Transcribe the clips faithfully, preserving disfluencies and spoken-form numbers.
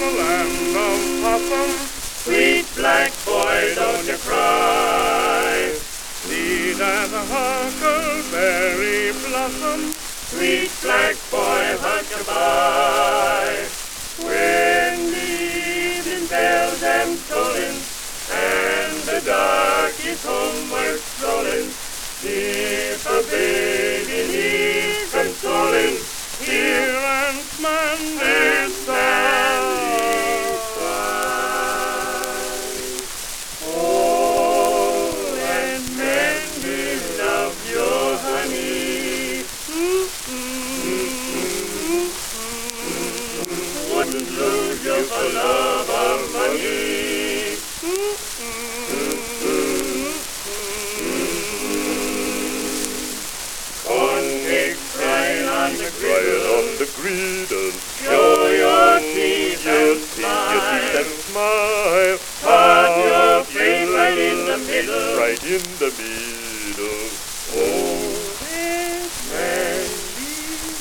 the land of possum. Sweet black boy, don't you cry. Sweet as a huckleberry blossom. Sweet black boy, huck-a-bye. When the evening bells am tolling, and the dark is homeward strolling, if a baby needs consoling, Hear Aunt Mandy's sigh. Oh, Aunt Mandy, love your honey. Wouldn't lose you for love or money. Corn cakes crying on the Crying griddle. on the griddle. Show your teeth Your and teeth, your teeth and smile. smile. Put your face right in the middle. Right in the middle. Oh, Aunt Mandy,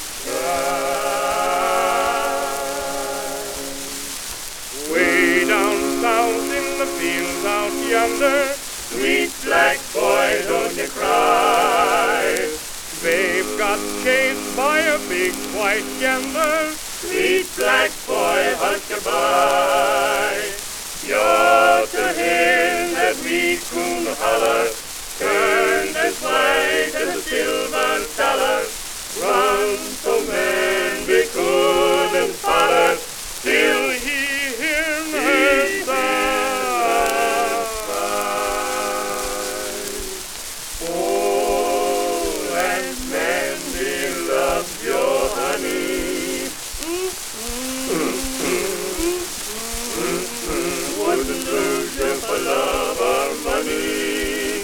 cry. Way down south in the fields out yonder, Sweet black boy, don't you cry. they've got chased by a big white gander. Sweet black boy, huck-a-bye. You're to hear that wee coon holler, turned as white as a silver dollar. Run so man we couldn't follow, till He heard her sigh. Oh, Aunt Mandy loves your honey. Wouldn't lose you for love or money.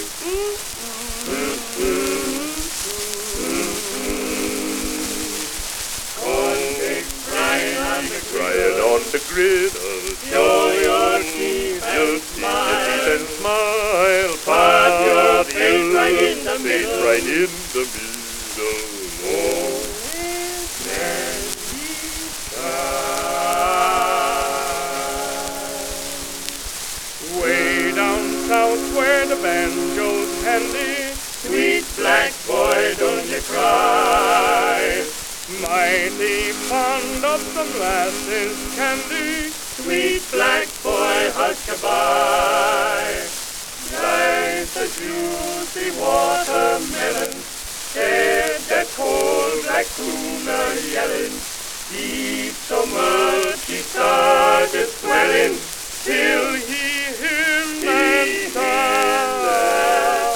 Corn cakes crying on the Crying griddle. on the griddle. Show your teeth Your and teeth, your teeth smile. and smile. Put your Put face your right in the face middle. right in the middle. Oh, Mandy, cry. Way down south where the banjo's handy, Sweet black boy, don't you cry. mighty fond of some lass's candy. Sweet black boy, huck-a-bye. Like the juicy watermelon, said that cold black crooner yelling. Deep so much he started swelling, Till he heard that he sigh. heard that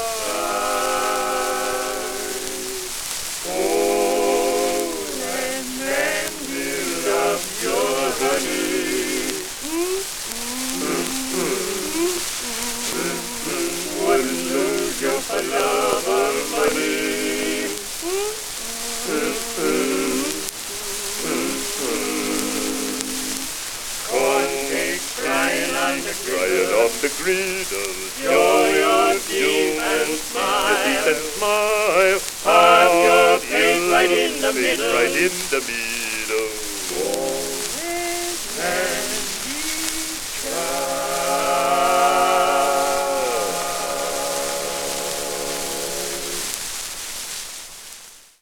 sigh. Oh, Aunt Mandy loves your honey. Wouldn't lose you for love or money. Corn cakes crying on the Crying griddle. on the griddle. Show your teeth Your and teeth smile. and smile. Put your Put face right in the face middle. right in the middle.